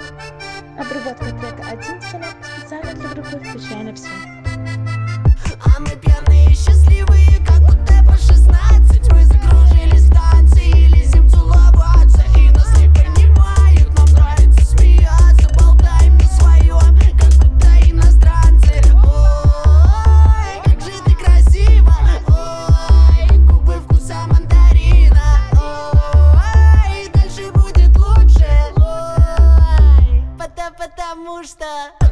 Обработка трека 1 специально для группы «Включай на всё». А мы пьяные и счастливые, как будто по 16. Мы закружили станции, лезем целоваться, и нас не понимают. Нам нравится смеяться, болтаем на своем, как будто иностранцы. Ой, как же ты красива, ой, губы вкуса мандарина. Ой, дальше будет лучше, ой, потому что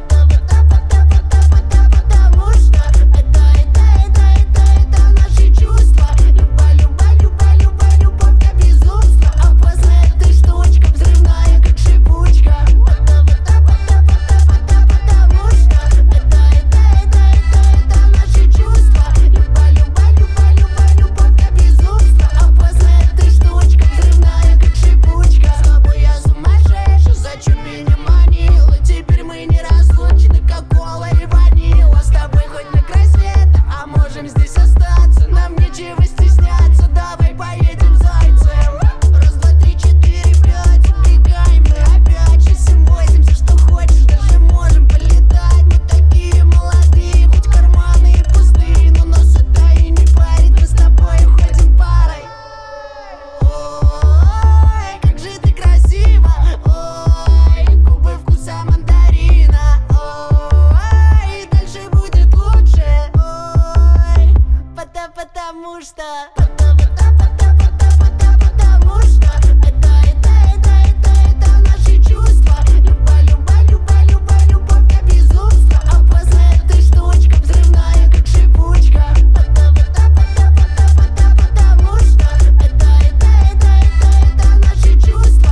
здесь остаться, нам нечего стесняться. Давай поедем зайцем. Раз, два, три, четыре, пять, убегаем мы опять. 6, 7, 8, все что хочешь, даже можем полетать. Мы такие молодые, хоть карманы и пустые, но нас это и не парит, мы с тобой уходим парой. Ой, как же ты красива, ой, губы вкуса мандарина. Ой, дальше будет лучше, потому что это наши чувства. Любовь до безумства. Опасная ты штучка, взрывная как шипучка. Потому что это наши чувства.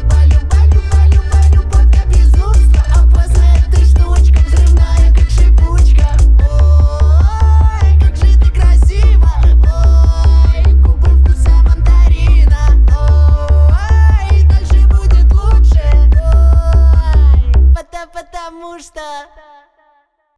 Любовь до безумства. Опасная ты штучка, взрывная как шипучка. Ой, как же ты красива, ой, губы вкуса мандарина. Ой, дальше будет лучше, ой, потому что